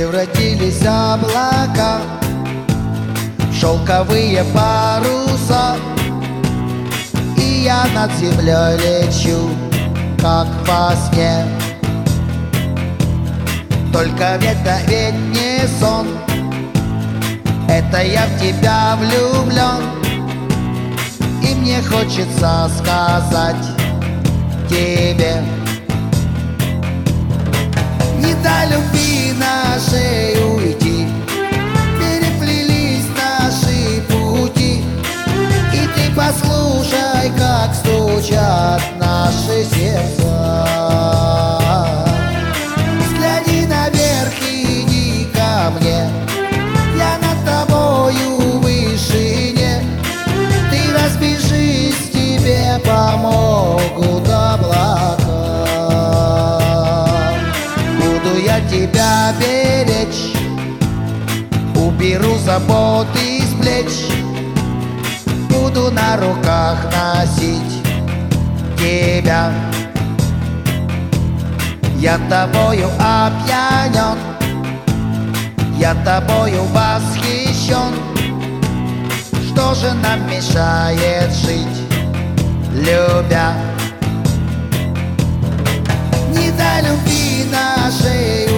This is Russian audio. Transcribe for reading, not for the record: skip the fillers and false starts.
превратились облака в шелковые паруса, и я над землей лечу, как во сне. Только это ведь не сон, это я в тебя влюблен, и мне хочется сказать тебе: не дай любви нашей уйти, переплелись наши пути, и ты послушай, как стучат наши сердца. Взгляни наверх, иди ко мне, я над тобою в вышине, ты разбежись, тебе помогут облака. Я тебя беречь, уберу заботы с плеч, буду на руках носить тебя. Я тобою опьянен, я тобою восхищен. Что же нам мешает жить, любя? Не дай любви нашей